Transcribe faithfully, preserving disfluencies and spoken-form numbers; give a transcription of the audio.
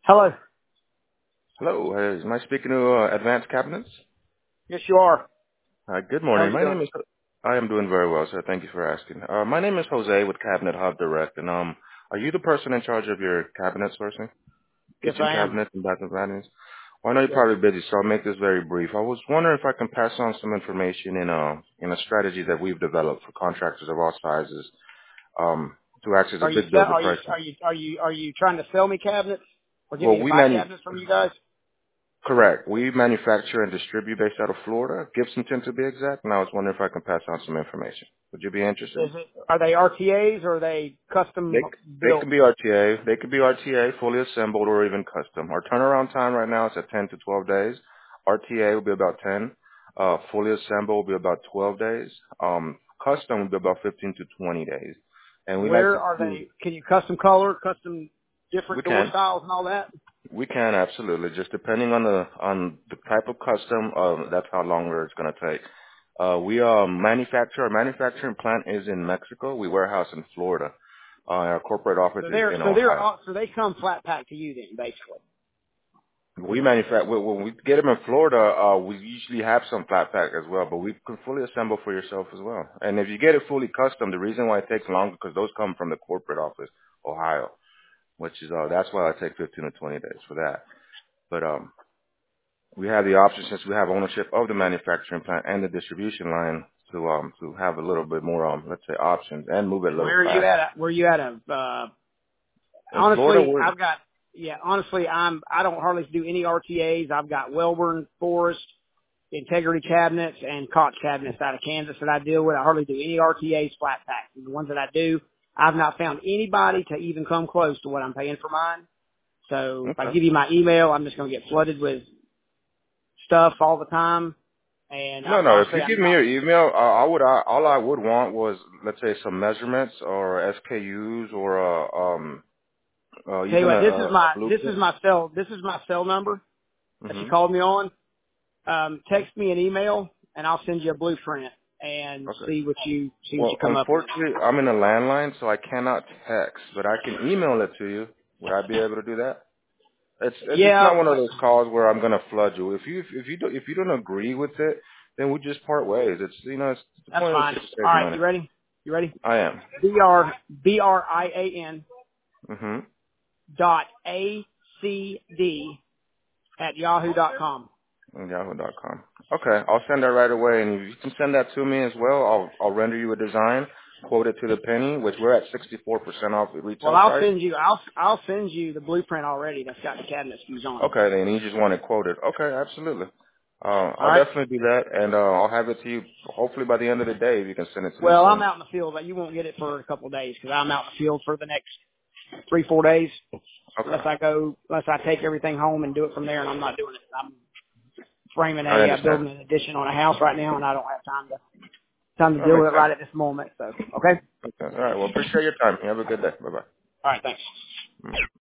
Hello. Hello, uh, am I speaking to uh, Advanced Cabinets? Yes, you are. Uh, good How are morning. you My doing? name is. I am doing very well, sir. Thank you for asking. Uh, my name is Jose with Cabinet Hub Direct, and um, are you the person in charge of your cabinet sourcing, Yes, kitchen I am. cabinets and bathroom cabinets? Well, I know you're Yes. probably busy, so I'll make this very brief. I was wondering if I can pass on some information in a in a strategy that we've developed for contractors of all sizes, um, to act as a Are you big sell- builder are you pricing. are you are you are you trying to sell me cabinets or get Well, me to we buy manu- cabinets from you guys? Correct. We manufacture and distribute based out of Florida, Gibsonton to be exact, and I was wondering if I can pass on some information. Would you be interested? Is it are they R T As or are they They custom they built? can be R T A, they could be R T A, fully assembled, or even custom. Our turnaround time right now is at ten to twelve days. R T A will be about ten. Uh, fully assembled will be about twelve days. Um, custom will be about fifteen to twenty days. And we like Where to are do, they? Can you custom color, custom we different door can, styles and all that? we can absolutely. Just depending on the on the type of custom, um, that's how long it's going to take. Uh, we uh, manufacture. Our manufacturing plant is in Mexico. We warehouse in Florida. Uh, our corporate office So is they're in so they're Ohio. all- so they come flat pack to you then basically. We manufacture when when we get them in Florida. Uh, we usually have some flat pack as well, but we can fully assemble for yourself as well. And if you get it fully custom, the reason why it takes longer because those come from the corporate office, Ohio, which is uh, that's why I take fifteen to twenty days for that. But um, we have the option since we have ownership of the manufacturing plant and the distribution line to um to have a little bit more um let's say options and move it a little Where are you faster. at? Where are you at? Of uh, In Florida, honestly, we're I've got yeah. Honestly, I'm I don't hardly do any R T As. I've got Welburn, Forest, Integrity cabinets, and Koch cabinets out of Kansas that I deal with. I hardly do any R T As flat packs. And the ones that I do, I've not found anybody to even come close to what I'm paying for mine. So if I okay. give you my email, I'm just going to get flooded with stuff all the time. And I, No, no. If honestly, you I'm give me not. your email, uh, I would. I, all I would want was, let's say, some measurements or S K Us or uh, um, uh, Tell you even a, what, this is a my this is blueprint. my cell this is my cell number that you Mhm. called me on. Um, text me an email and I'll send you a blueprint and Okay. see what you see what Well, you come up with. unfortunately, I'm in a landline, so I cannot text, but I can email it to you. Would I be able to do that? It's it's it's Yeah, not one of those calls where I'm gonna flood you. If you if you don't if you don't agree with it, then we just part ways. It's you know it's the that's point is fine. just to All save right, money. you ready? You ready? I am. B R B R I A N Mhm. dot A C D at yahoo dot com. Yahoo dot com. Okay, I'll send that right away, and if you can send that to me as well, I'll I'll render you a design, quote it to the penny, which we're at sixty-four percent off the Well, retail I'll price. send you. I'll I'll send you the blueprint already. That's got the cabinet SKUs on it. Okay, then you just want it quoted. Okay, absolutely. Uh, All I'll right. definitely do that, and uh, I'll have it to you hopefully by the end of the day. If you can send it to me Well, I'm soon. out in the field, but you won't get it for a couple of days because I'm out in the field for the next three four days. Okay, Unless I go, unless I take everything home and do it from there, and I'm not doing it. I'm framing I a uh, understand. building an addition on a house right now, and I don't have time to time to That deal makes with it sense. right at this moment. So, okay. Okay. All right. Well, appreciate your time. You have a good day. Bye bye. All right. Thanks.